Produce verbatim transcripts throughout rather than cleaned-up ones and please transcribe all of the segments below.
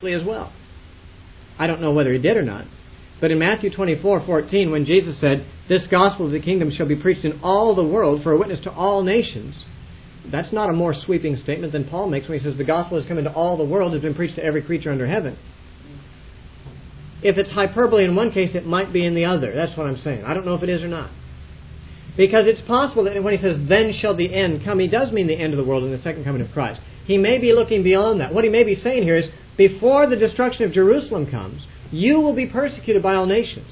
as well. I don't know whether he did or not. But in Matthew twenty-four fourteen, when Jesus said, "This gospel of the kingdom shall be preached in all the world for a witness to all nations," that's not a more sweeping statement than Paul makes when he says the gospel has come into all the world, has been preached to every creature under heaven. If it's hyperbole in one case, it might be in the other. That's what I'm saying. I don't know if it is or not. Because it's possible that when he says, "Then shall the end come," he does mean the end of the world in the second coming of Christ. He may be looking beyond that. What he may be saying here is, before the destruction of Jerusalem comes, you will be persecuted by all nations.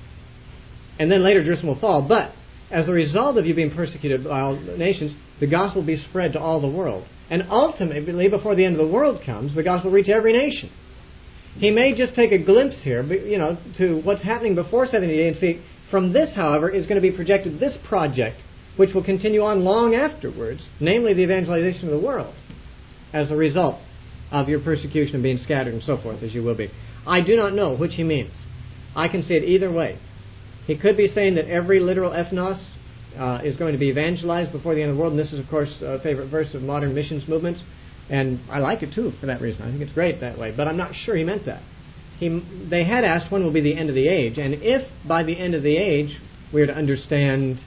And then later Jerusalem will fall. But as a result of you being persecuted by all nations, the gospel will be spread to all the world. And ultimately, before the end of the world comes, the gospel will reach every nation. He may just take a glimpse here, you know, to what's happening before seventy A D and see, from this, however, is going to be projected this project, which will continue on long afterwards, namely the evangelization of the world, as a result of your persecution and being scattered and so forth, as you will be. I do not know which he means. I can see it either way. He could be saying that every literal ethnos uh, is going to be evangelized before the end of the world, and this is, of course, a favorite verse of modern missions movements, and I like it, too, for that reason. I think it's great that way, but I'm not sure he meant that. He, they had asked when will be the end of the age, and if by the end of the age we are to understand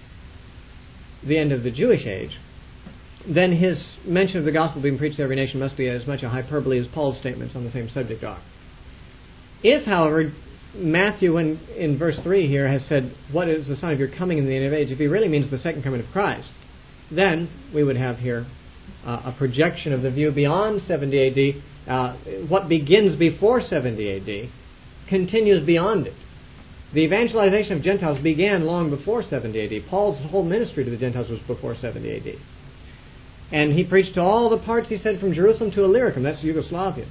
the end of the Jewish age, then his mention of the gospel being preached to every nation must be as much a hyperbole as Paul's statements on the same subject are. If, however, Matthew in, in verse three here has said, "What is the sign of your coming in the end of age?" if he really means the second coming of Christ, then we would have here uh, a projection of the view beyond seventy A D. Uh, what begins before seventy A D continues beyond it. The evangelization of Gentiles began long before seventy A D. Paul's whole ministry to the Gentiles was before seventy A D. And he preached to all the parts, he said, from Jerusalem to Illyricum. That's Yugoslavia.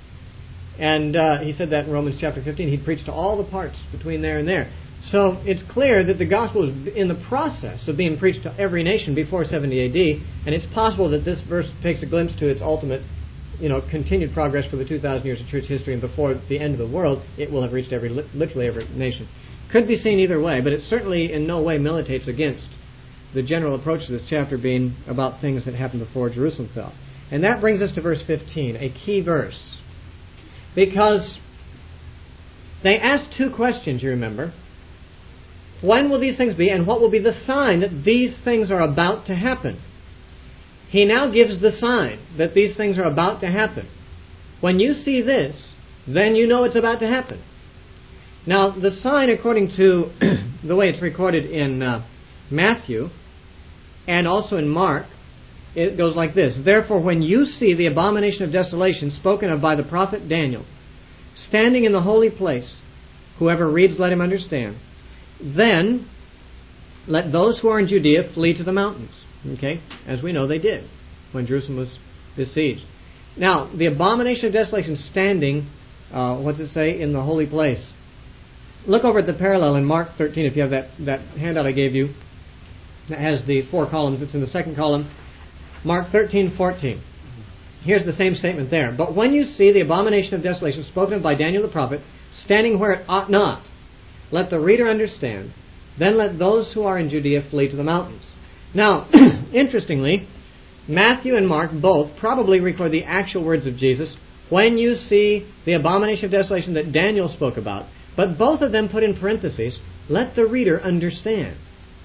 And uh, he said that in Romans chapter fifteen. He preached to all the parts between there and there. So it's clear that the gospel is in the process of being preached to every nation before seventy A D. And it's possible that this verse takes a glimpse to its ultimate, you know, continued progress for the two thousand years of church history, and before the end of the world, it will have reached every, literally every nation. Could be seen either way, but it certainly in no way militates against the general approach to this chapter being about things that happened before Jerusalem fell. And that brings us to verse fifteen, a key verse. Because they asked two questions, you remember. When will these things be, and what will be the sign that these things are about to happen? He now gives the sign that these things are about to happen. When you see this, then you know it's about to happen. Now, the sign, according to the way it's recorded in uh, Matthew and also in Mark, it goes like this. "Therefore, when you see the abomination of desolation spoken of by the prophet Daniel, standing in the holy place, whoever reads, let him understand. Then let those who are in Judea flee to the mountains." Okay? As we know, they did when Jerusalem was besieged. Now, the abomination of desolation standing, uh, what's it say, in the holy place. Look over at the parallel in Mark thirteen, if you have that, that handout I gave you. That has the four columns. It's in the second column. Mark thirteen fourteen. Here's the same statement there. "But when you see the abomination of desolation spoken of by Daniel the prophet, standing where it ought not, let the reader understand. Then let those who are in Judea flee to the mountains." Now, interestingly, Matthew and Mark both probably record the actual words of Jesus, "when you see the abomination of desolation that Daniel spoke about." But both of them put in parentheses, "let the reader understand."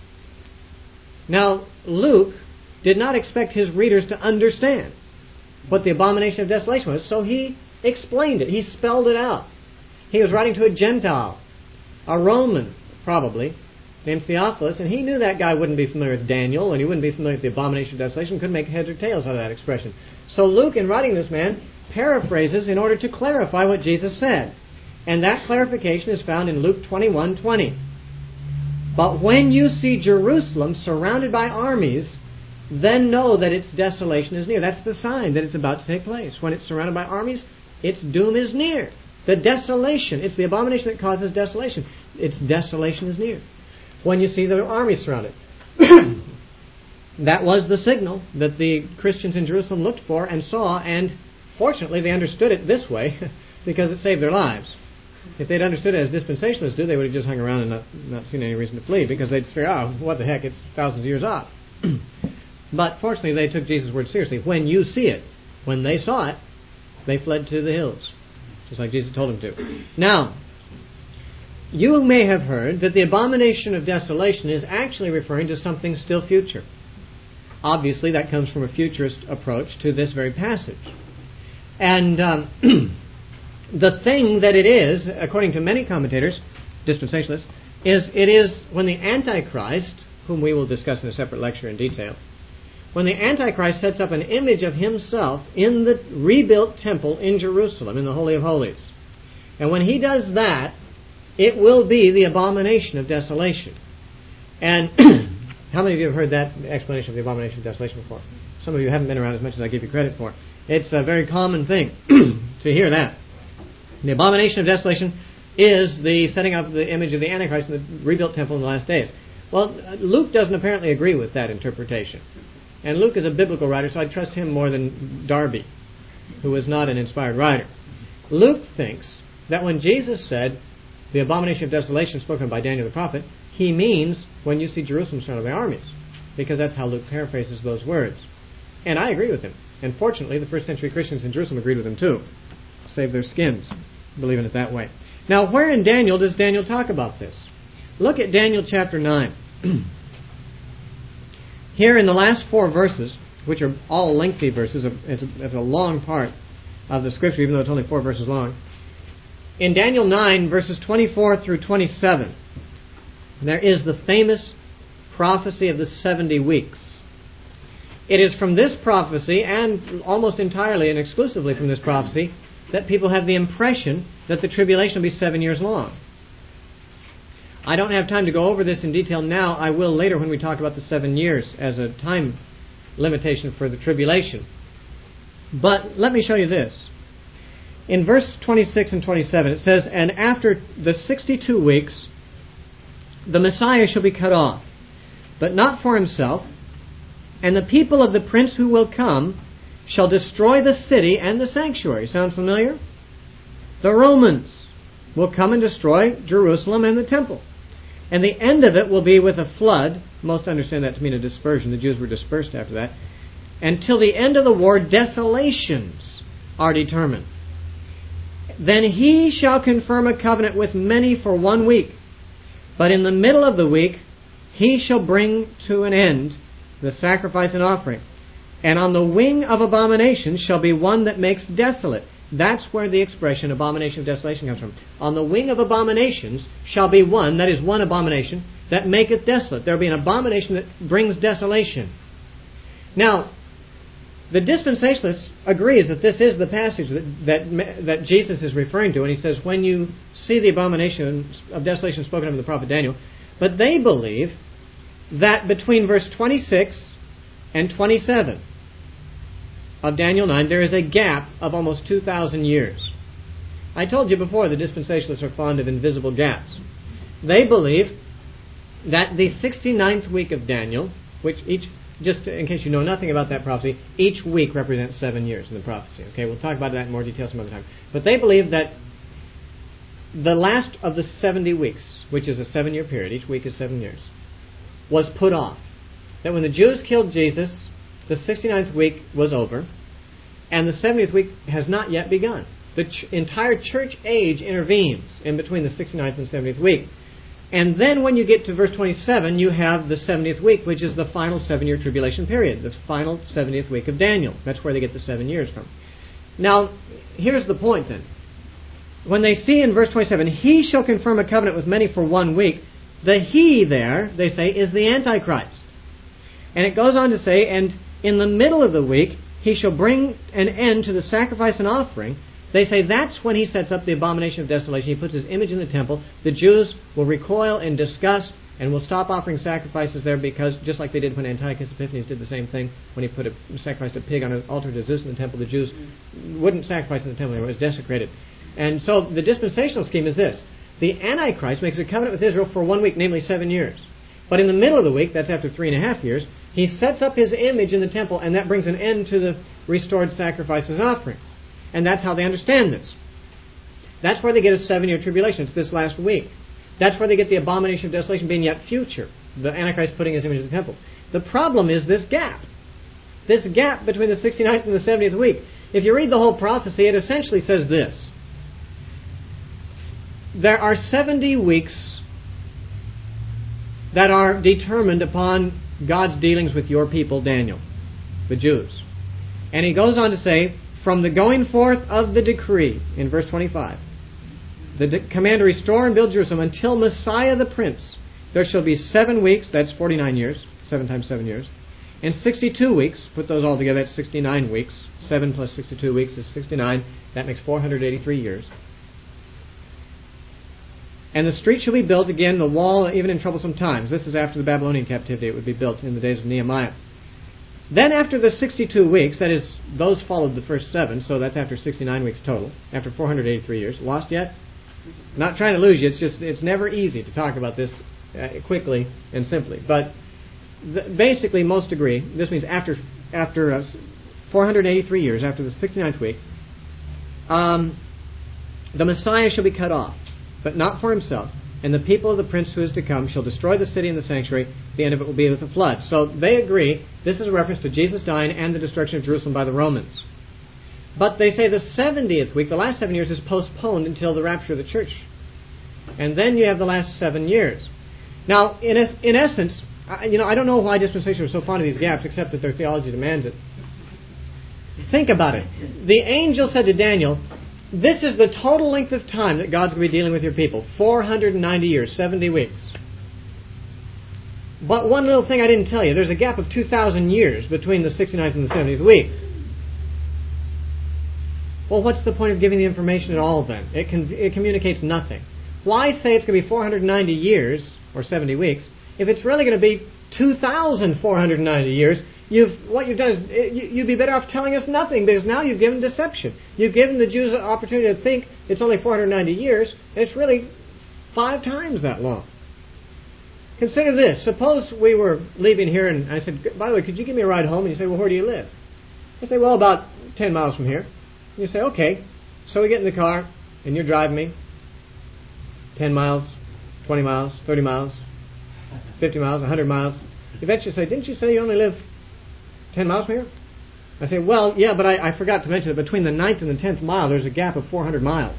Now, Luke did not expect his readers to understand what the abomination of desolation was, so he explained it. He spelled it out. He was writing to a Gentile, a Roman, probably, named Theophilus, and he knew that guy wouldn't be familiar with Daniel, and he wouldn't be familiar with the abomination of desolation, couldn't make heads or tails out of that expression. So Luke, in writing this man, paraphrases in order to clarify what Jesus said. And that clarification is found in Luke twenty-one twenty. "But when you see Jerusalem surrounded by armies, then know that its desolation is near." That's the sign that it's about to take place. When it's surrounded by armies, its doom is near. The desolation, it's the abomination that causes desolation. Its desolation is near. When you see the armies surrounded. That was the signal that the Christians in Jerusalem looked for and saw, and fortunately they understood it this way because it saved their lives. If they'd understood it as dispensationalists do, they would have just hung around and not, not seen any reason to flee, because they'd say, "Oh, what the heck, it's thousands of years off." But fortunately they took Jesus' word seriously. When you see it, when they saw it, they fled to the hills. just like Jesus told him to. Now, you may have heard that the abomination of desolation is actually referring to something still future. Obviously, that comes from a futurist approach to this very passage. And um, the thing that it is, according to many commentators, dispensationalists, is it is when the Antichrist, whom we will discuss in a separate lecture in detail, when the Antichrist sets up an image of himself in the rebuilt temple in Jerusalem, in the Holy of Holies. And when he does that, it will be the abomination of desolation. And how many of you have heard that explanation of the abomination of desolation before? Some of you haven't been around as much as I give you credit for. It's a very common thing to hear that. The abomination of desolation is the setting up the image of the Antichrist in the rebuilt temple in the last days. Well, Luke doesn't apparently agree with that interpretation. And Luke is a biblical writer, so I trust him more than Darby, who is not an inspired writer. Luke thinks that when Jesus said, the abomination of desolation spoken by Daniel the prophet, he means when you see Jerusalem surrounded by armies, because that's how Luke paraphrases those words. And I agree with him. And fortunately, the first century Christians in Jerusalem agreed with him too. Saved their skins, believing it that way. Now, where in Daniel does Daniel talk about this? Look at Daniel chapter nine. Here in the last four verses, which are all lengthy verses, it's a, it's a long part of the scripture, even though it's only four verses long. In Daniel nine, verses twenty-four through twenty-seven, there is the famous prophecy of the seventy weeks. It is from this prophecy, and almost entirely and exclusively from this prophecy, that people have the impression that the tribulation will be seven years long. I don't have time to go over this in detail now. I will later when we talk about the seven years as a time limitation for the tribulation. But let me show you this. In verse twenty-six and twenty-seven, it says, and after the sixty-two weeks, the Messiah shall be cut off, but not for himself, and the people of the prince who will come shall destroy the city and the sanctuary. Sound familiar? The Romans will come and destroy Jerusalem and the temple. And the end of it will be with a flood. Most understand that to mean a dispersion. The Jews were dispersed after that. Until the end of the war, desolations are determined. Then he shall confirm a covenant with many for one week. But in the middle of the week, he shall bring to an end the sacrifice and offering. And on the wing of abomination shall be one that makes desolate. That's where the expression abomination of desolation comes from. On the wing of abominations shall be one, that is one abomination, that maketh desolate. There will be an abomination that brings desolation. Now, the dispensationalist agrees that this is the passage that, that, that Jesus is referring to, and he says, when you see the abomination of desolation spoken of in the prophet Daniel, but they believe that between verse twenty-six and twenty-seven of Daniel nine, there is a gap of almost two thousand years. I told you before the dispensationalists are fond of invisible gaps. They believe that the sixty-ninth week of Daniel, which each, just in case you know nothing about that prophecy, each week represents seven years in the prophecy. Okay, we'll talk about that in more detail some other time. But they believe that the last of the seventy weeks, which is a seven-year period, each week is seven years, was put off. That when the Jews killed Jesus, the sixty-ninth week was over, and the seventieth week has not yet begun. The ch- entire church age intervenes in between the sixty-ninth and seventieth week. And then when you get to verse twenty-seven, you have the seventieth week, which is the final seven-year tribulation period, the final seventieth week of Daniel. That's where they get the seven years from. Now, here's the point then. When they see in verse twenty-seven, he shall confirm a covenant with many for one week, the he there, they say, is the Antichrist. And it goes on to say, and in the middle of the week, he shall bring an end to the sacrifice and offering. They say that's when he sets up the abomination of desolation. He puts his image in the temple. The Jews will recoil in disgust and will stop offering sacrifices there because, just like they did when Antiochus Epiphanes did the same thing, when he put a sacrificed a pig on an altar to Zeus in the temple, the Jews wouldn't sacrifice in the temple anymore. It was desecrated. And so the dispensational scheme is this. The Antichrist makes a covenant with Israel for one week, namely seven years. But in the middle of the week, that's after three and a half years, he sets up his image in the temple, and that brings an end to the restored sacrifices and offerings. And that's how they understand this. That's where they get a seven-year tribulation. It's this last week. That's where they get the abomination of desolation being yet future. The Antichrist putting his image in the temple. The problem is this gap. This gap between the sixty-ninth and the seventieth week. If you read the whole prophecy, it essentially says this. there are seventy weeks that are determined upon God's dealings with your people, Daniel, the Jews. And he goes on to say, from the going forth of the decree, in verse twenty-five, the de- command to restore and build Jerusalem until Messiah the Prince, there shall be seven weeks, that's forty-nine years, seven times seven years, and sixty-two weeks, put those all together, that's sixty-nine weeks. seven plus sixty-two weeks is sixty-nine, that makes four hundred eighty-three years. And the street shall be built again, the wall even in troublesome times. This is after the Babylonian captivity, it would be built in the days of Nehemiah. Then after the sixty-two weeks, that is, those followed the first seven, so that's after sixty-nine weeks total, after four hundred eighty-three years. Lost yet? Not trying to lose you, it's just, it's never easy to talk about this uh, quickly and simply. But th- basically, most agree, this means after after uh, four hundred eighty-three years, after the sixty-ninth week, um, the Messiah shall be cut off, but not for himself. And the people of the prince who is to come shall destroy the city and the sanctuary. The end of it will be with a flood. So they agree, this is a reference to Jesus dying and the destruction of Jerusalem by the Romans. But they say the seventieth week, the last seven years, is postponed until the rapture of the church. And then you have the last seven years. Now, in es- in essence, I, you know, I don't know why dispensation was so fond of these gaps, except that their theology demands it. Think about it. The angel said to Daniel, this is the total length of time that God's going to be dealing with your people. four hundred ninety years, seventy weeks. But one little thing I didn't tell you, there's a gap of two thousand years between the sixty-ninth and the seventieth week. Well, what's the point of giving the information at all then? It, can, it communicates nothing. Why say it's going to be four hundred ninety years, or seventy weeks, if it's really going to be two thousand four hundred ninety years? You've, what you've done is, it, you'd be better off telling us nothing, because now you've given deception. You've given the Jews an opportunity to think it's only four hundred ninety years, and it's really five times that long. Consider this. Suppose we were leaving here, and I said, by the way, could you give me a ride home? And you say, well, where do you live? I say, well, about ten miles from here. And you say, okay. So we get in the car, and you're driving me ten miles, twenty miles, thirty miles, fifty miles, one hundred miles. Eventually say, didn't you say you only live ten miles from here? I say, well, yeah, but I, I forgot to mention that between the ninth and the tenth mile, there's a gap of four hundred miles.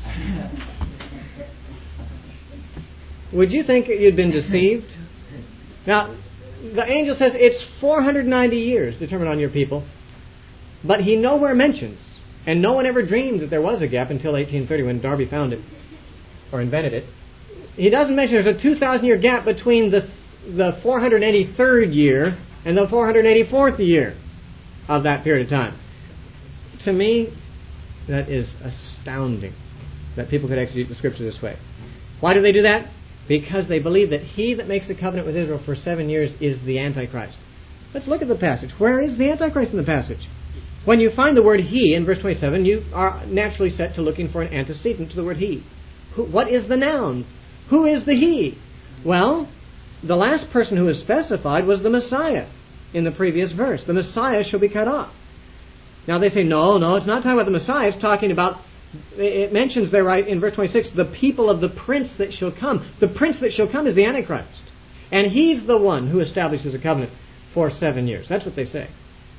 Would you think you'd been deceived? Now, the angel says it's four hundred ninety years determined on your people, but he nowhere mentions, and no one ever dreamed that there was a gap until eighteen thirty when Darby found it, or invented it. He doesn't mention there's a two thousand year gap between the, the four hundred eighty-third year and the four hundred eighty-fourth year of that period of time. To me, that is astounding that people could exegete the Scripture this way. Why do they do that? Because they believe that he that makes a covenant with Israel for seven years is the Antichrist. Let's look at the passage. Where is the Antichrist in the passage? When you find the word he in verse twenty-seven, you are naturally set to looking for an antecedent to the word he. Who, what is the noun? Who is the he? Well, the last person who was specified was the Messiah in the previous verse. The Messiah shall be cut off. Now they say, no, no, it's not talking about the Messiah. It's talking about, it mentions there right in verse twenty-six, the people of the prince that shall come. The prince that shall come is the Antichrist. And he's the one who establishes a covenant for seven years. That's what they say.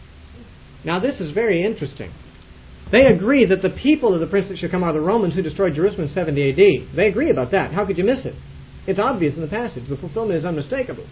Now this is very interesting. They agree that the people of the prince that shall come are the Romans who destroyed Jerusalem in seventy A D. They agree about that. How could you miss it? It's obvious in the passage. The fulfillment is unmistakable.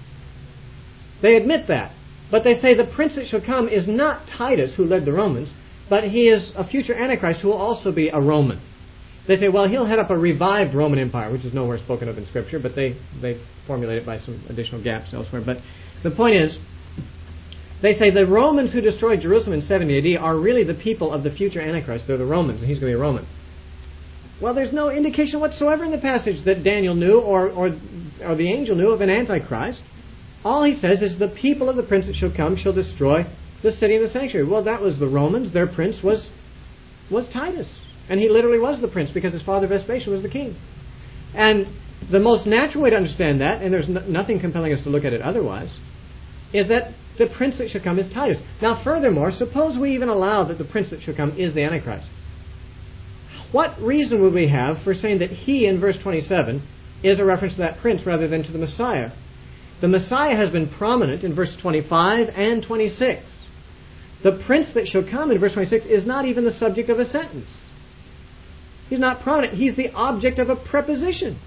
They admit that. But they say the prince that shall come is not Titus, who led the Romans, but he is a future Antichrist who will also be a Roman. They say, well, he'll head up a revived Roman Empire, which is nowhere spoken of in Scripture, but they, they formulate it by some additional gaps elsewhere. But the point is, they say the Romans who destroyed Jerusalem in seventy A D are really the people of the future Antichrist. They're the Romans, and he's going to be a Roman. Well, there's no indication whatsoever in the passage that Daniel knew or, or, or the angel knew of an Antichrist. All he says is the people of the prince that shall come shall destroy the city and the sanctuary. Well, that was the Romans. Their prince was was Titus. And he literally was the prince because his father Vespasian was the king. And the most natural way to understand that, and there's no, nothing compelling us to look at it otherwise, is that the prince that shall come is Titus. Now, furthermore, suppose we even allow that the prince that shall come is the Antichrist. What reason would we have for saying that he, in verse twenty-seven, is a reference to that prince rather than to the Messiah? The Messiah has been prominent in verse twenty-five and twenty-six. The prince that shall come in verse twenty-six is not even the subject of a sentence. He's not prominent. He's the object of a preposition.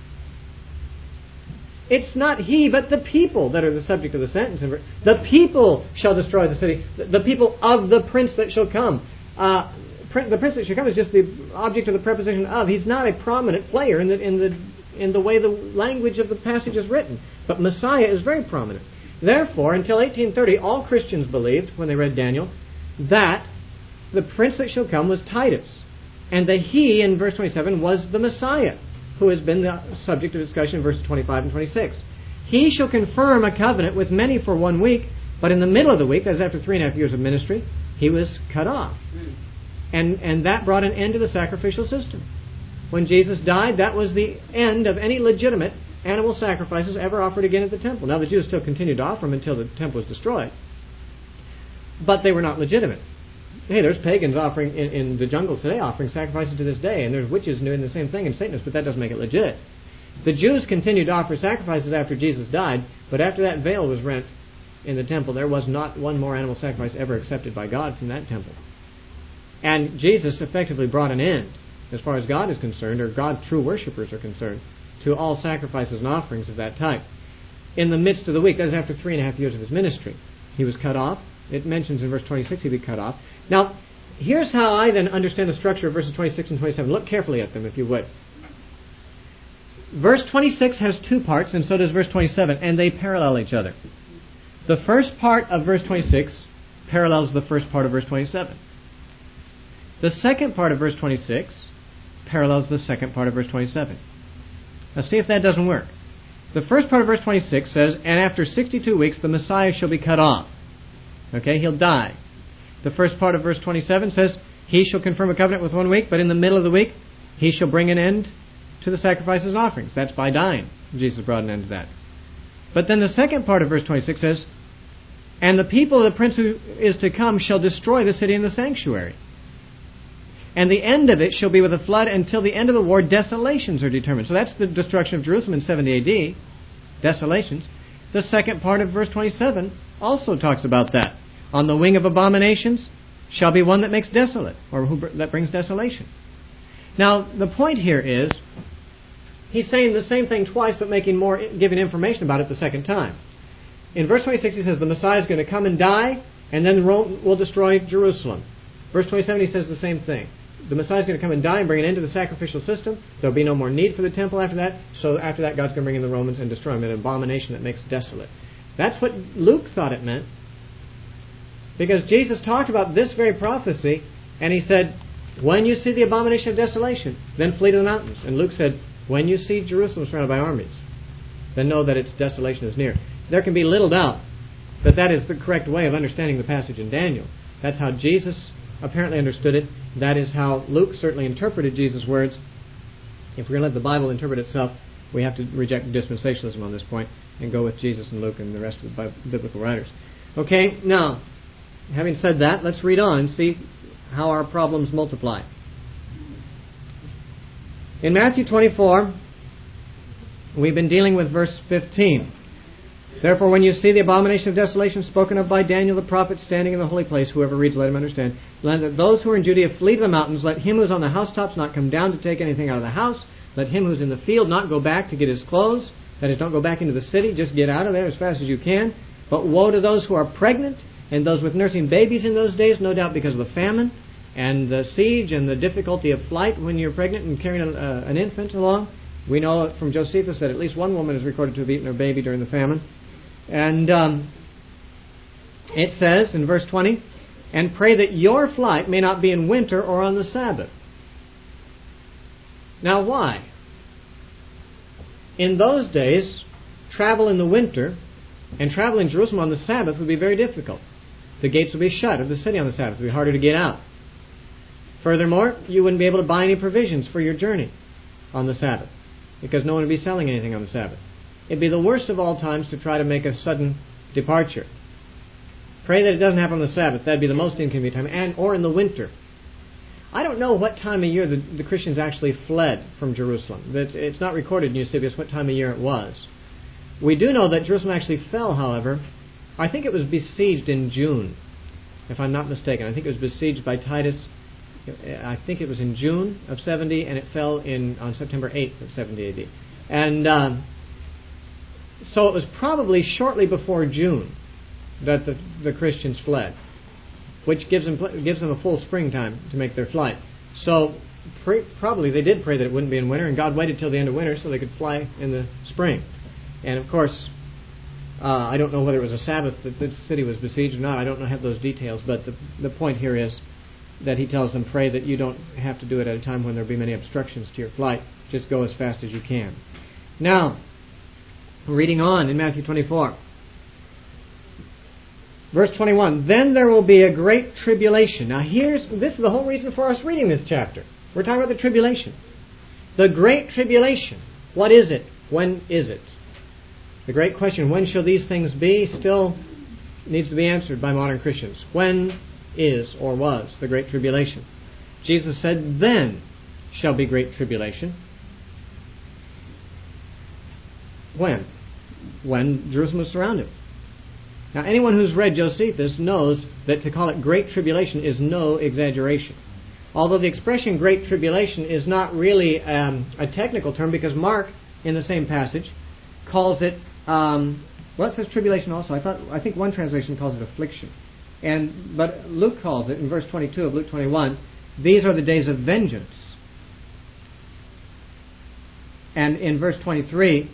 It's not he, but the people that are the subject of the sentence. The people shall destroy the city. The people of the prince that shall come. Uh, the prince that shall come is just the object of the preposition of. He's not a prominent player in the in the in the way the language of the passage is written. But Messiah is very prominent. Therefore, until eighteen thirty, all Christians believed, when they read Daniel, that the prince that shall come was Titus. And the he, in verse twenty-seven, was the Messiah, who has been the subject of discussion in verses twenty-five and twenty-six. He shall confirm a covenant with many for one week, but in the middle of the week, that is after three and a half years of ministry, he was cut off. And, and that brought an end to the sacrificial system. When Jesus died, that was the end of any legitimate animal sacrifices ever offered again at the temple. Now, the Jews still continued to offer them until the temple was destroyed, but they were not legitimate. Hey, there's pagans offering in, in the jungles today, offering sacrifices to this day, and there's witches doing the same thing, and Satanists, but that doesn't make it legit. The Jews continued to offer sacrifices after Jesus died, but after that veil was rent in the temple, there was not one more animal sacrifice ever accepted by God from that temple. And Jesus effectively brought an end, as far as God is concerned, or God's true worshippers are concerned, to all sacrifices and offerings of that type. In the midst of the week, that is after three and a half years of his ministry, he was cut off. It mentions in verse twenty-six he'd be cut off. Now, here's how I then understand the structure of verses twenty-six and twenty-seven. Look carefully at them, if you would. Verse twenty-six has two parts, and so does verse twenty-seven, and they parallel each other. The first part of verse twenty-six parallels the first part of verse twenty-seven. The second part of verse twenty-six parallels the second part of verse twenty-seven. Now see if that doesn't work. The first part of verse twenty-six says, and after sixty-two weeks the Messiah shall be cut off. Okay, he'll die. The first part of verse twenty-seven says, he shall confirm a covenant with one week, but in the middle of the week he shall bring an end to the sacrifices and offerings. That's by dying. Jesus brought an end to that. But then the second part of verse twenty-six says, and the people of the prince who is to come shall destroy the city and the sanctuary. And the end of it shall be with a flood. Until the end of the war, desolations are determined. So that's the destruction of Jerusalem in seventy A D. Desolations. The second part of verse twenty-seven also talks about that. On the wing of abominations shall be one that makes desolate, or who, that brings desolation. Now, the point here is, he's saying the same thing twice, but making more, giving information about it the second time. In verse twenty-six, he says the Messiah is going to come and die, and then Rome will destroy Jerusalem. Verse twenty-seven, he says the same thing. The Messiah is going to come and die and bring an end to the sacrificial system. There will be no more need for the temple after that. So after that, God's going to bring in the Romans and destroy them, an abomination that makes desolate. That's what Luke thought it meant. Because Jesus talked about this very prophecy, and he said, when you see the abomination of desolation, then flee to the mountains. And Luke said, when you see Jerusalem surrounded by armies, then know that its desolation is near. There can be little doubt that that is the correct way of understanding the passage in Daniel. That's how Jesus apparently understood it. That is how Luke certainly interpreted Jesus' words. If we're going to let the Bible interpret itself, we have to reject dispensationalism on this point and go with Jesus and Luke and the rest of the biblical writers. Okay, now, having said that, let's read on and see how our problems multiply. In Matthew twenty-four, we've been dealing with verse fifteen. Therefore, when you see the abomination of desolation spoken of by Daniel the prophet standing in the holy place, whoever reads, let him understand. Let those who are in Judea flee to the mountains. Let him who is on the housetops not come down to take anything out of the house. Let him who is in the field not go back to get his clothes. That is, don't go back into the city. Just get out of there as fast as you can. But woe to those who are pregnant and those with nursing babies in those days, no doubt because of the famine and the siege and the difficulty of flight when you're pregnant and carrying a, uh, an infant along. We know from Josephus that at least one woman is recorded to have eaten her baby during the famine. And um, it says in verse twenty, and pray that your flight may not be in winter or on the Sabbath. Now why? In those days, travel in the winter and travel in Jerusalem on the Sabbath would be very difficult. The gates would be shut of the city on the Sabbath. It would be harder to get out. Furthermore, you wouldn't be able to buy any provisions for your journey on the Sabbath because no one would be selling anything on the Sabbath. It'd be the worst of all times to try to make a sudden departure. Pray that it doesn't happen on the Sabbath. That'd be the most inconvenient time, and or in the winter. I don't know what time of year the, the Christians actually fled from Jerusalem. That it's not recorded in Eusebius what time of year it was. We do know that Jerusalem actually fell, however. I think it was besieged in June, if I'm not mistaken. I think it was besieged by Titus I think it was in June of seventy, and it fell in on September eighth of seventy A D. And um, so it was probably shortly before June that the, the Christians fled, which gives them gives them a full springtime to make their flight. So pre- probably they did pray that it wouldn't be in winter, and God waited till the end of winter so they could fly in the spring. And of course, uh, I don't know whether it was a Sabbath that the city was besieged or not. I don't know have those details, but the the point here is that he tells them, pray that you don't have to do it at a time when there be many obstructions to your flight. Just go as fast as you can. Now, reading on in Matthew twenty-four. Verse twenty-one, then there will be a great tribulation. Now here's, this is the whole reason for us reading this chapter. We're talking about the tribulation. The great tribulation. What is it? When is it? The great question, when shall these things be, still needs to be answered by modern Christians. When is or was the great tribulation? Jesus said, then shall be great tribulation. When? When Jerusalem was surrounded. Now, anyone who's read Josephus knows that to call it great tribulation is no exaggeration. Although the expression great tribulation is not really um, a technical term, because Mark, in the same passage, calls it, um, well, it says tribulation also. I thought, I think one translation calls it affliction. And but Luke calls it, in verse twenty-two of Luke twenty-one, these are the days of vengeance. And in verse twenty-three,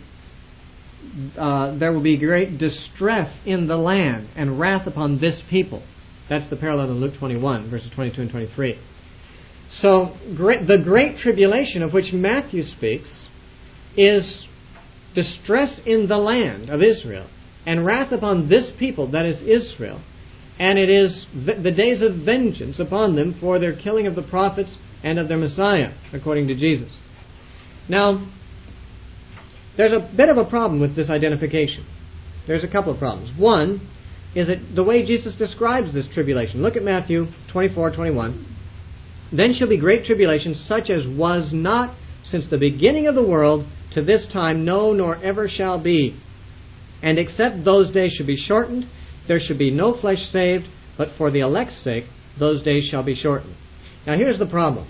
Uh, there will be great distress in the land and wrath upon this people. That's the parallel in Luke twenty-one, verses twenty-two and twenty-three. So, great, the great tribulation of which Matthew speaks is distress in the land of Israel and wrath upon this people, that is Israel. And it is v- the days of vengeance upon them for their killing of the prophets and of their Messiah, according to Jesus. Now, there's a bit of a problem with this identification. There's a couple of problems. One is that the way Jesus describes this tribulation. Look at Matthew twenty-four twenty-one. Then shall be great tribulation, such as was not since the beginning of the world to this time, no, nor ever shall be. And except those days should be shortened, there should be no flesh saved, but for the elect's sake, those days shall be shortened. Now here's the problem.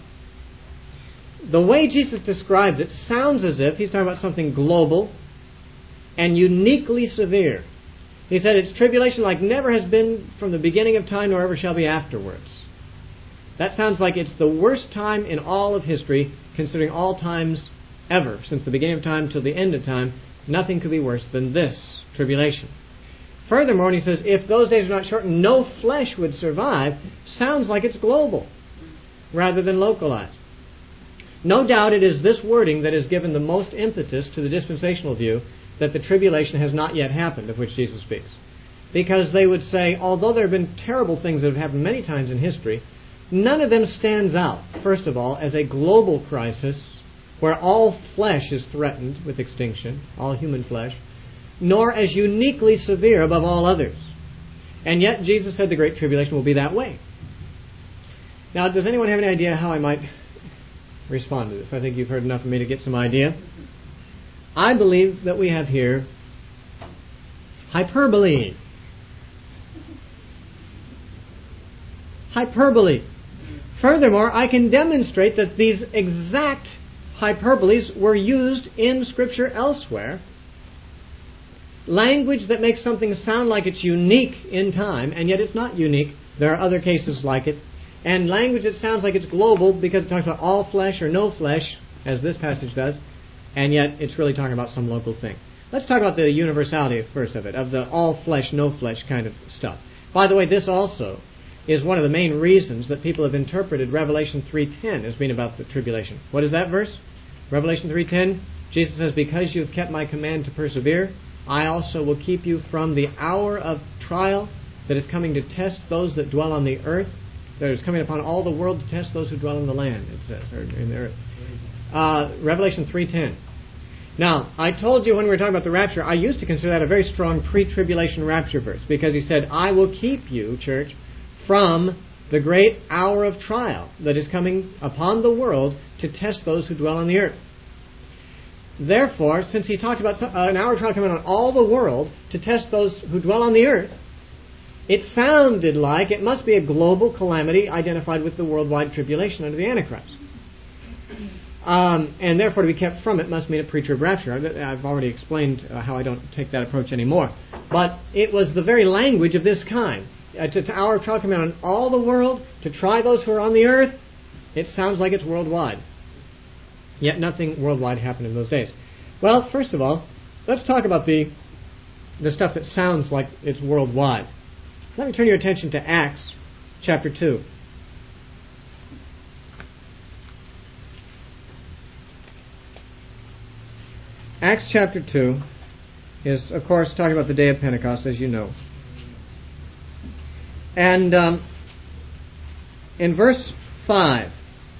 The way Jesus describes it sounds as if he's talking about something global and uniquely severe. He said it's tribulation like never has been from the beginning of time nor ever shall be afterwards. That sounds like it's the worst time in all of history, considering all times ever, since the beginning of time till the end of time. Nothing could be worse than this tribulation. Furthermore, he says, if those days are not shortened, no flesh would survive. Sounds like it's global rather than localized. No doubt it is this wording that has given the most impetus to the dispensational view that the tribulation has not yet happened, of which Jesus speaks. Because they would say, although there have been terrible things that have happened many times in history, none of them stands out, first of all, as a global crisis where all flesh is threatened with extinction, all human flesh, nor as uniquely severe above all others. And yet Jesus said the Great Tribulation will be that way. Now, does anyone have any idea how I might respond to this? I think you've heard enough of me to get some idea. I believe that we have here hyperbole. Hyperbole. Furthermore, I can demonstrate that these exact hyperboles were used in Scripture elsewhere. Language that makes something sound like it's unique in time, and yet it's not unique. There are other cases like it. And language that sounds like it's global because it talks about all flesh or no flesh, as this passage does, and yet it's really talking about some local thing. Let's talk about the universality first of it, of the all flesh, no flesh kind of stuff. By the way, this also is one of the main reasons that people have interpreted Revelation three ten as being about the tribulation. What is that verse? Revelation three ten, Jesus says, because you have kept my command to persevere, I also will keep you from the hour of trial that is coming to test those that dwell on the earth. That is coming upon all the world to test those who dwell in the land, it says, or in the earth. Uh, Revelation three ten. Now, I told you when we were talking about the rapture, I used to consider that a very strong pre-tribulation rapture verse, because he said, I will keep you, church, from the great hour of trial that is coming upon the world to test those who dwell on the earth. Therefore, since he talked about an hour of trial coming on all the world to test those who dwell on the earth, it sounded like it must be a global calamity identified with the worldwide tribulation under the Antichrist. Um, and therefore to be kept from it must mean a pre-trib rapture. I've already explained uh, how I don't take that approach anymore. But it was the very language of this kind. Uh, to, to hour of trial coming on all the world, to try those who are on the earth, it sounds like it's worldwide. Yet nothing worldwide happened in those days. Well, first of all, let's talk about the, the stuff that sounds like it's worldwide. Let me turn your attention to Acts chapter two. Acts chapter two is, of course, talking about the day of Pentecost, as you know. And um, in verse five,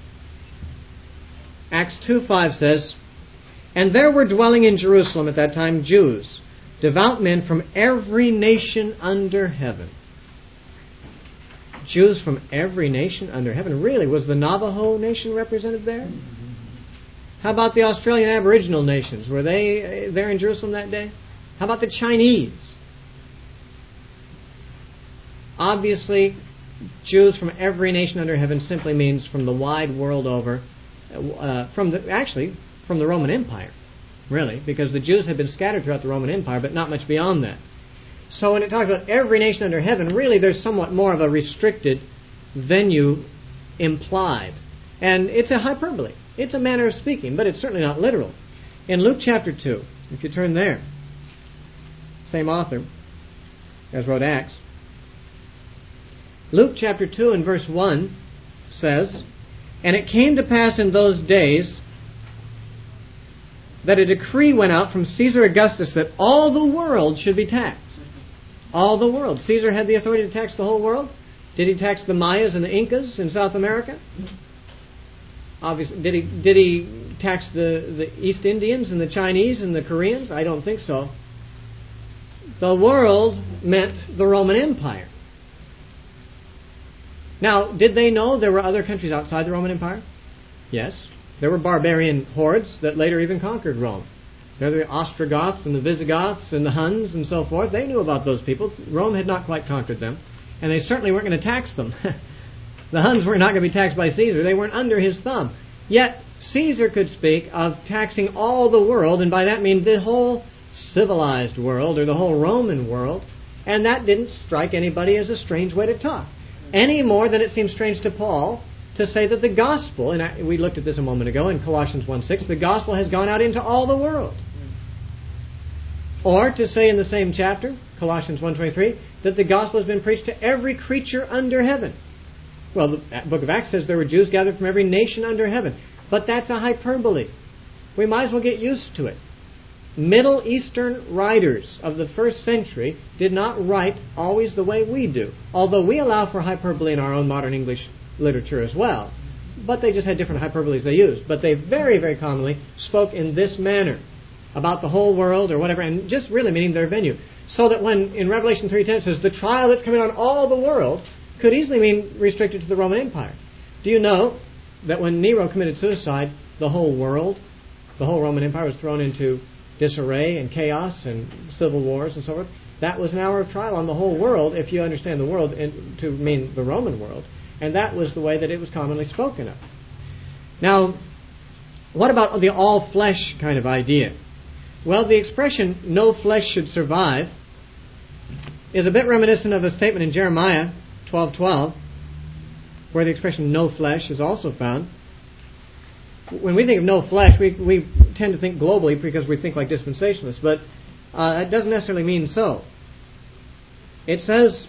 Acts two five says, "And there were dwelling in Jerusalem at that time Jews, devout men from every nation under heaven." Jews from every nation under heaven. Really, was the Navajo nation represented there? How about the Australian Aboriginal nations? Were they there in Jerusalem that day? How about the Chinese? Obviously, Jews from every nation under heaven simply means from the wide world over, uh, from the, actually from the Roman Empire, really, because the Jews had been scattered throughout the Roman Empire, but not much beyond that. So when it talks about every nation under heaven, really there's somewhat more of a restricted venue implied. And it's a hyperbole. It's a manner of speaking, but it's certainly not literal. In Luke chapter two, if you turn there, same author as wrote Acts, Luke chapter two and verse one says, "And it came to pass in those days that a decree went out from Caesar Augustus that all the world should be taxed." All the world. Caesar had the authority to tax the whole world. Did he tax the Mayas and the Incas in South America? Obviously, did he did he tax the, the East Indians and the Chinese and the Koreans? I don't think so. The world meant the Roman Empire. Now, did they know there were other countries outside the Roman Empire? Yes. There were barbarian hordes that later even conquered Rome. There were the Ostrogoths and the Visigoths and the Huns and so forth. They knew about those people. Rome had not quite conquered them. And they certainly weren't going to tax them. The Huns were not going to be taxed by Caesar. They weren't under his thumb. Yet Caesar could speak of taxing all the world, and by that mean the whole civilized world or the whole Roman world, and that didn't strike anybody as a strange way to talk. Any more than it seems strange to Paul to say that the gospel, and I, we looked at this a moment ago in Colossians one six, the gospel has gone out into all the world. Or to say in the same chapter, Colossians one twenty-three, that the gospel has been preached to every creature under heaven. Well, the book of Acts says there were Jews gathered from every nation under heaven. But that's a hyperbole. We might as well get used to it. Middle Eastern writers of the first century did not write always the way we do, although we allow for hyperbole in our own modern English literature as well. But they just had different hyperboles they used. But they very, very commonly spoke in this manner about the whole world or whatever, and just really meaning their venue. So that when in Revelation three ten it says the trial that's coming on all the world could easily mean restricted to the Roman Empire. Do you know that when Nero committed suicide, the whole world, the whole Roman Empire was thrown into disarray and chaos and civil wars and so forth? That was an hour of trial on the whole world, if you understand the world and to mean the Roman world. And that was the way that it was commonly spoken of. Now, what about the all-flesh kind of idea? Well, the expression, no flesh should survive, is a bit reminiscent of a statement in Jeremiah twelve twelve, where the expression no flesh is also found. When we think of no flesh, we, we tend to think globally because we think like dispensationalists, but uh, it doesn't necessarily mean so. It says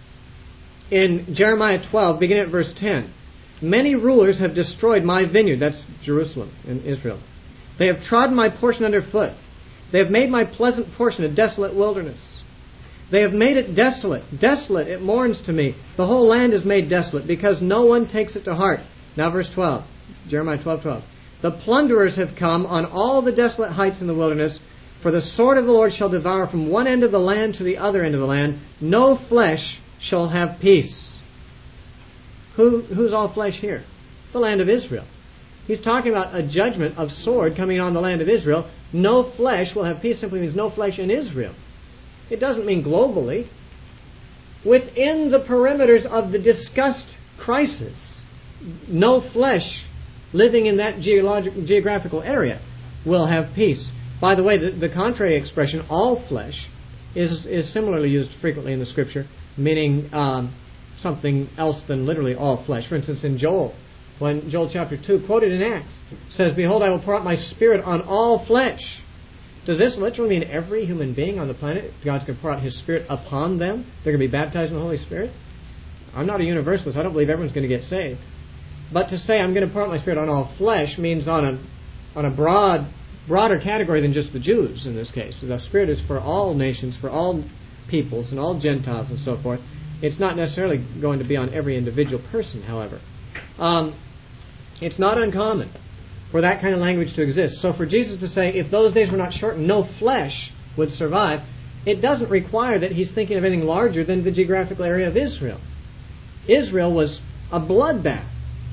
in Jeremiah twelve, beginning at verse ten, "Many rulers have destroyed my vineyard," that's Jerusalem in Israel. "They have trodden my portion underfoot. They have made my pleasant portion a desolate wilderness. They have made it desolate. Desolate, it mourns to me. The whole land is made desolate, because no one takes it to heart." Now verse twelve, Jeremiah twelve twelve. "The plunderers have come on all the desolate heights in the wilderness, for the sword of the Lord shall devour from one end of the land to the other end of the land. No flesh shall have peace." Who, who's all flesh here? The land of Israel. He's talking about a judgment of sword coming on the land of Israel. No flesh will have peace simply means no flesh in Israel. It doesn't mean globally. within the perimeters of the discussed crisis, no flesh living in that geologic, geographical area will have peace. By the way, the, the contrary expression, all flesh, is, is similarly used frequently in the Scripture, meaning um, something else than literally all flesh. For instance, in Joel, when Joel chapter two, quoted in Acts, says, "Behold, I will pour out my Spirit on all flesh." Does this literally mean every human being on the planet, God's going to pour out His Spirit upon them? They're going to be baptized in the Holy Spirit? I'm not a universalist. I don't believe everyone's going to get saved. But to say I'm going to pour out my Spirit on all flesh means on a on a broad, broader category than just the Jews in this case. The Spirit is for all nations, for all peoples, and all Gentiles and so forth. It's not necessarily going to be on every individual person, however. Um, it's not uncommon for that kind of language to exist. So for Jesus to say, if those days were not shortened, no flesh would survive, it doesn't require that he's thinking of anything larger than the geographical area of Israel. Israel was a bloodbath.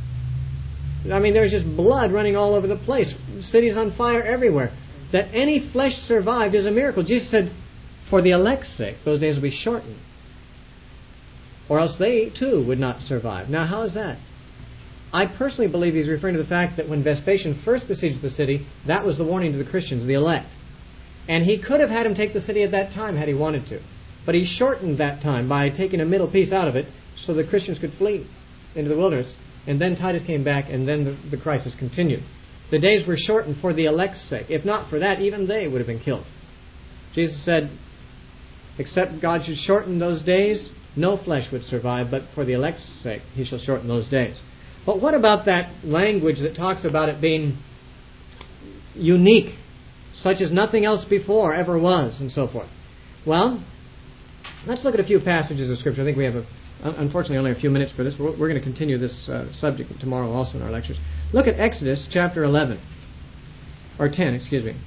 I mean, there was just blood running all over the place, cities on fire everywhere. That any flesh survived is a miracle. Jesus said, for the elect's sake, those days will be shortened, or else they too would not survive. Now, how is that? I personally believe he's referring to the fact that when Vespasian first besieged the city, that was the warning to the Christians, the elect. And he could have had him take the city at that time had he wanted to. But he shortened that time by taking a middle piece out of it so the Christians could flee into the wilderness. And then Titus came back, and then the, the crisis continued. The days were shortened for the elect's sake. If not for that, even they would have been killed. Jesus said, except God should shorten those days, no flesh would survive, but for the elect's sake, He shall shorten those days. But what about that language that talks about it being unique, such as nothing else before ever was, and so forth? Well, let's look at a few passages of Scripture. I think we have, a, unfortunately, only a few minutes for this. We're, we're going to continue this uh, subject tomorrow also in our lectures. Look at Exodus chapter eleven, or ten, excuse me.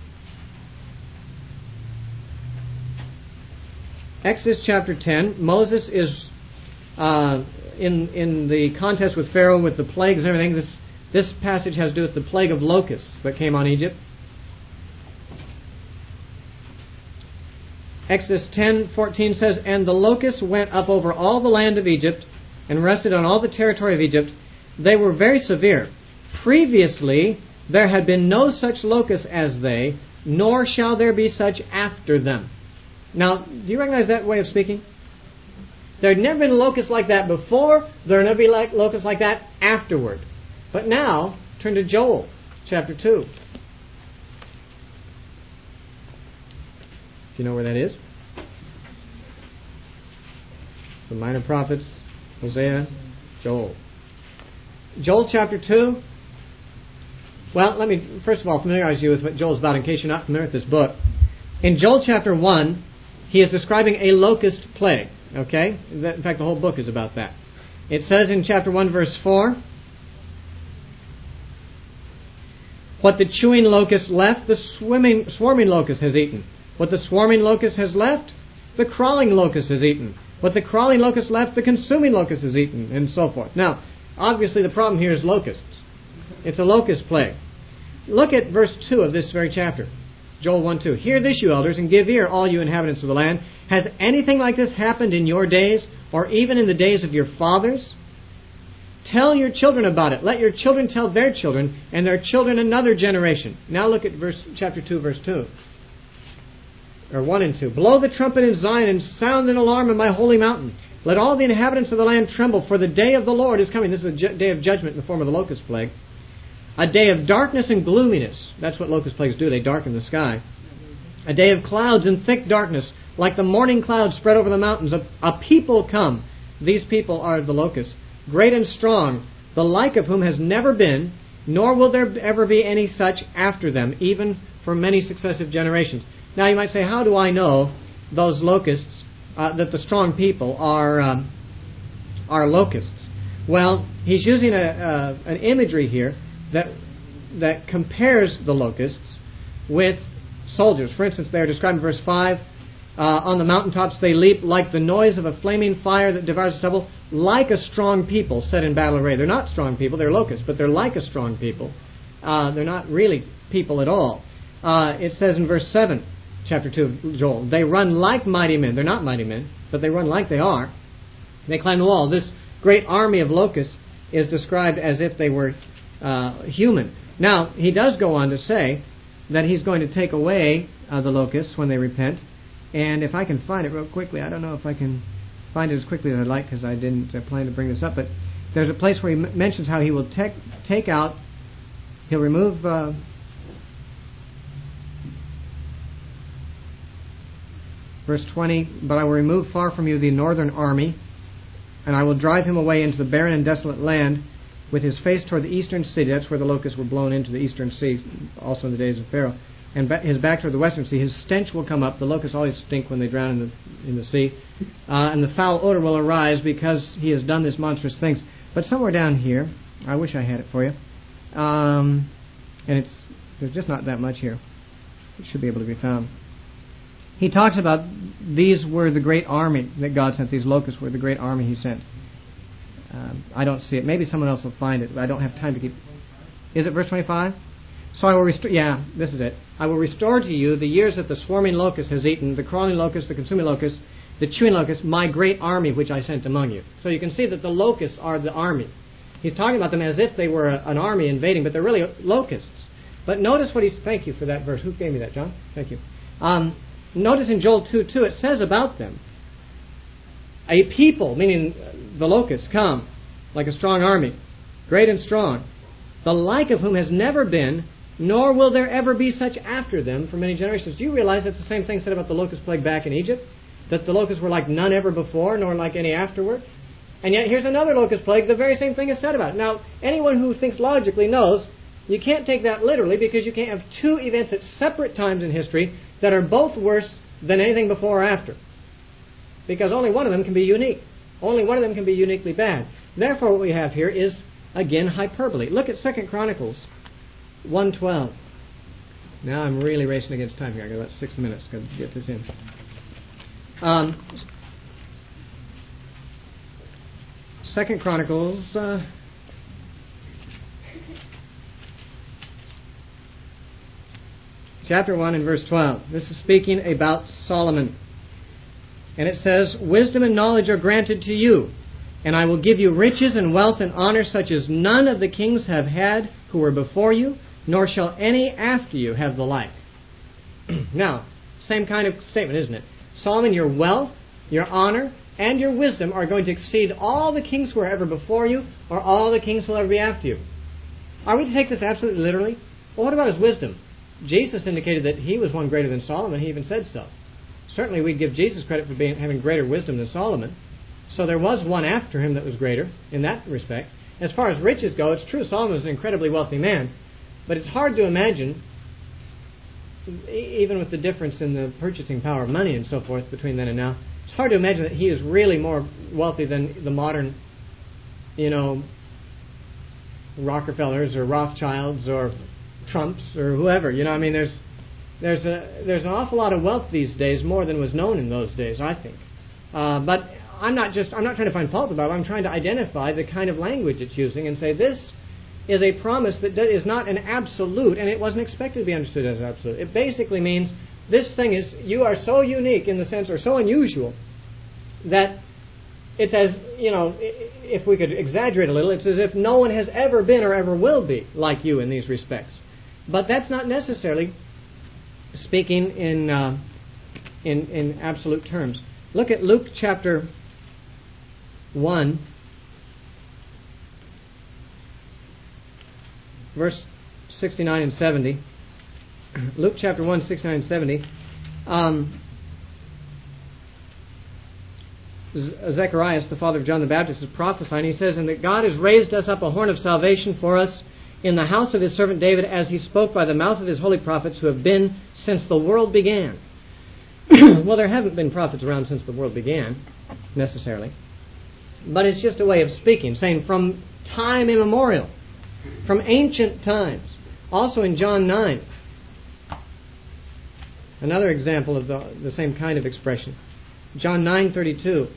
Exodus chapter ten, Moses is uh, in in the contest with Pharaoh with the plagues and everything. This this passage has to do with the plague of locusts that came on Egypt. Exodus ten fourteen says, "And the locusts went up over all the land of Egypt and rested on all the territory of Egypt. They were very severe. Previously there had been no such locusts as they, nor shall there be such after them." Now, do you recognize that way of speaking? There had never been locusts like that before. There will never be like locusts like that afterward. But now, turn to Joel chapter two. Do you know where that is? The minor prophets, Hosea, Joel. Joel chapter two. Well, let me first of all familiarize you with what Joel's about in case you're not familiar with this book. In Joel chapter one, he is describing a locust plague. Okay? In fact, the whole book is about that. It says in chapter one, verse four, "What the chewing locust left, the swimming, swarming locust has eaten. What the swarming locust has left, the crawling locust has eaten. What the crawling locust left, the consuming locust has eaten," and so forth. Now, obviously the problem here is locusts. It's a locust plague. Look at verse two of this very chapter. Joel one two. "Hear this, you elders, and give ear, all you inhabitants of the land. Has anything like this happened in your days, or even in the days of your fathers? Tell your children about it. Let your children tell their children, and their children another generation." Now look at verse chapter two, verse two. Or one and two. "Blow the trumpet in Zion, and sound an alarm in my holy mountain. Let all the inhabitants of the land tremble, for the day of the Lord is coming." This is a ju- day of judgment in the form of the locust plague. "A day of darkness and gloominess." That's what locust plagues do. They darken the sky. "A day of clouds and thick darkness, like the morning clouds spread over the mountains. A, a people come." These people are the locusts. "Great and strong, the like of whom has never been, nor will there ever be any such after them, even for many successive generations." Now you might say, how do I know those locusts, uh, that the strong people are um, are locusts? Well, he's using a, uh, an imagery here that that compares the locusts with soldiers. For instance, they are described in verse five, uh, "On the mountaintops they leap like the noise of a flaming fire that devours the stubble, like a strong people set in battle array." They're not strong people, they're locusts, but they're like a strong people. Uh, they're not really people at all. Uh, it says in verse seven, chapter two of Joel, "They run like mighty men." They're not mighty men, but they run like they are. They climbed the wall. This great army of locusts is described as if they were uh, human. Now, he does go on to say that he's going to take away uh, the locusts when they repent. And if I can find it real quickly, I don't know if I can find it as quickly as I'd like because I didn't uh, plan to bring this up, but there's a place where he m- mentions how he will take take out, he'll remove uh, verse twenty, but I will remove far from you the northern army, and I will drive him away into the barren and desolate land with his face toward the eastern sea. That's where the locusts were blown into the eastern sea, also in the days of Pharaoh. And his back toward the western sea. His stench will come up. The locusts always stink when they drown in the, in the sea. Uh, and the foul odor will arise because he has done this monstrous things. But somewhere down here, I wish I had it for you. Um, and it's there's just not that much here. It should be able to be found. He talks about these were the great army that God sent. These locusts were the great army he sent. Um, I don't see it. Maybe someone else will find it, but I don't have time to keep... Is it verse twenty-five? So I will restore... Yeah, this is it. I will restore to you the years that the swarming locust has eaten, the crawling locust, the consuming locust, the chewing locust, my great army which I sent among you. So you can see that the locusts are the army. He's talking about them as if they were a, an army invading, but they're really locusts. But notice what he's... Thank you for that verse. Who gave me that, John? Thank you. Um, notice in Joel two two, it says about them, a people, meaning the locusts, come like a strong army, great and strong, the like of whom has never been, nor will there ever be such after them for many generations. Do you realize that's the same thing said about the locust plague back in Egypt? That the locusts were like none ever before, nor like any afterward? And yet here's another locust plague, the very same thing is said about it. Now, anyone who thinks logically knows you can't take that literally because you can't have two events at separate times in history that are both worse than anything before or after. Because only one of them can be unique. Only one of them can be uniquely bad. Therefore, what we have here is, again, hyperbole. Look at Second Chronicles one twelve. Now I'm really racing against time here. I've got about six minutes to get this in. Um, Second Chronicles... Uh, chapter one and verse twelve. This is speaking about Solomon. And it says, wisdom and knowledge are granted to you, and I will give you riches and wealth and honor such as none of the kings have had who were before you, nor shall any after you have the like. Now, same kind of statement, isn't it? Solomon, your wealth, your honor, and your wisdom are going to exceed all the kings who were ever before you, or all the kings who will ever be after you. Are we to take this absolutely literally? Well, what about his wisdom? Jesus indicated that he was one greater than Solomon. He even said so. Certainly we'd give Jesus credit for being, having greater wisdom than Solomon. So there was one after him that was greater in that respect. As far as riches go, it's true Solomon was an incredibly wealthy man. But it's hard to imagine, even with the difference in the purchasing power of money and so forth between then and now, it's hard to imagine that he is really more wealthy than the modern, you know, Rockefellers or Rothschilds or Trumps or whoever. You know, I mean, there's there's a there's an awful lot of wealth these days, more than was known in those days, I think. Uh, but I'm not just I'm not trying to find fault about it. I'm trying to identify the kind of language it's using and say this is a promise that is not an absolute, and it wasn't expected to be understood as absolute. It basically means this thing is, you are so unique in the sense, or so unusual, that it's as, you know, if we could exaggerate a little, it's as if no one has ever been or ever will be like you in these respects. But that's not necessarily speaking in uh, in, in absolute terms. Look at Luke chapter one, verse sixty-nine and seventy. Luke chapter one, sixty-nine and seventy. Um, Zechariah, the father of John the Baptist, is prophesying. He says, and that God has raised us up a horn of salvation for us in the house of his servant David, as he spoke by the mouth of his holy prophets who have been since the world began. Well, there haven't been prophets around since the world began, necessarily. But it's just a way of speaking, saying from time immemorial, from ancient times. Also in John nine, another example of the, the same kind of expression. John nine thirty-two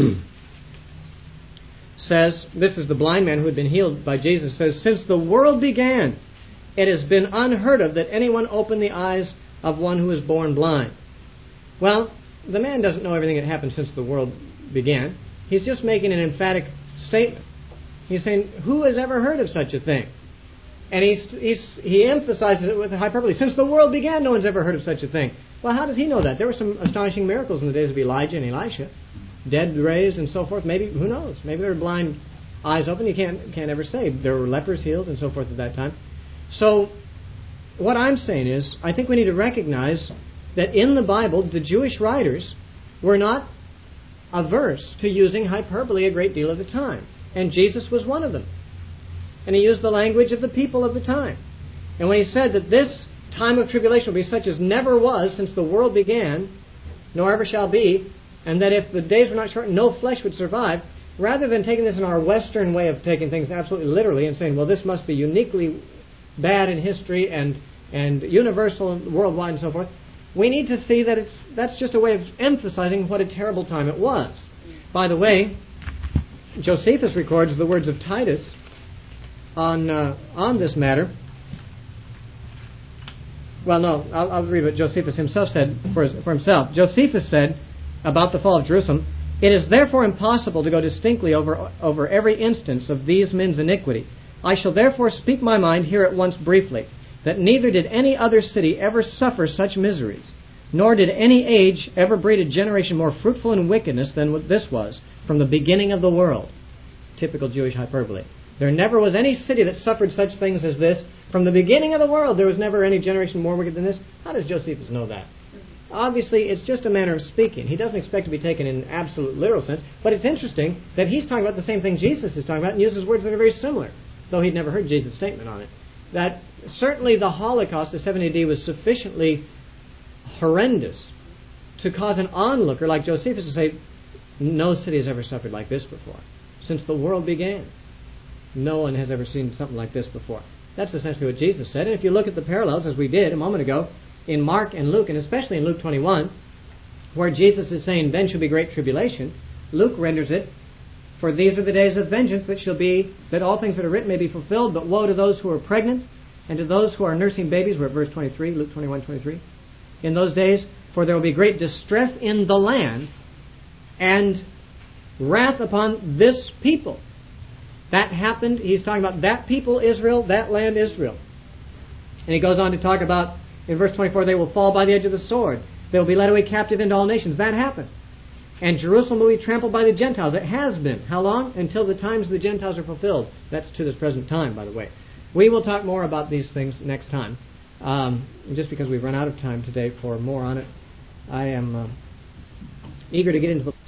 says, this is the blind man who had been healed by Jesus, says, since the world began, it has been unheard of that anyone opened the eyes of one who was born blind. Well, the man doesn't know everything that happened since the world began. He He's just making an emphatic statement. He's saying, who has ever heard of such a thing? And he's, he's, he emphasizes it with hyperbole. Since the world began, no one's ever heard of such a thing. Well, how does he know that? There were some astonishing miracles in the days of Elijah and Elisha. Dead raised and so forth. Maybe, who knows? Maybe there were blind eyes open. You can't, can't ever say. There were lepers healed and so forth at that time. So, what I'm saying is, I think we need to recognize that in the Bible, the Jewish writers were not averse to using hyperbole a great deal of the time. And Jesus was one of them. And he used the language of the people of the time. And when he said that this time of tribulation will be such as never was since the world began, nor ever shall be, and that if the days were not shortened, no flesh would survive, rather than taking this in our Western way of taking things absolutely literally and saying, well, this must be uniquely bad in history and, and universal and worldwide and so forth, we need to see that it's that's just a way of emphasizing what a terrible time it was. By the way, Josephus records the words of Titus on uh, on this matter. Well, no, I'll, I'll read what Josephus himself said for, his, for himself. Josephus said about the fall of Jerusalem, "It is therefore impossible to go distinctly over over every instance of these men's iniquity. I shall therefore speak my mind here at once briefly, that neither did any other city ever suffer such miseries, nor did any age ever breed a generation more fruitful in wickedness than what this was, from the beginning of the world." Typical Jewish hyperbole. There never was any city that suffered such things as this. From the beginning of the world, there was never any generation more wicked than this. How does Josephus know that? Obviously, it's just a manner of speaking. He doesn't expect to be taken in an absolute literal sense, but it's interesting that he's talking about the same thing Jesus is talking about and uses words that are very similar, though he'd never heard Jesus' statement on it. That certainly the Holocaust of seventy A D was sufficiently horrendous to cause an onlooker like Josephus to say, no city has ever suffered like this before. Since the world began, no one has ever seen something like this before. That's essentially what Jesus said. And if you look at the parallels, as we did a moment ago, in Mark and Luke, and especially in Luke twenty-one, where Jesus is saying, then shall be great tribulation, Luke renders it, for these are the days of vengeance that shall be, that all things that are written may be fulfilled, but woe to those who are pregnant, and to those who are nursing babies. We're at verse twenty-three, Luke twenty-one twenty-three. In those days, for there will be great distress in the land, and wrath upon this people. That happened, he's talking about that people Israel, that land Israel. And he goes on to talk about, in verse twenty-four, they will fall by the edge of the sword. They will be led away captive into all nations. That happened. And Jerusalem will be trampled by the Gentiles. It has been. How long? Until the times of the Gentiles are fulfilled. That's to this present time, by the way. We will talk more about these things next time. Um, just because we've run out of time today for more on it, I am uh, eager to get into the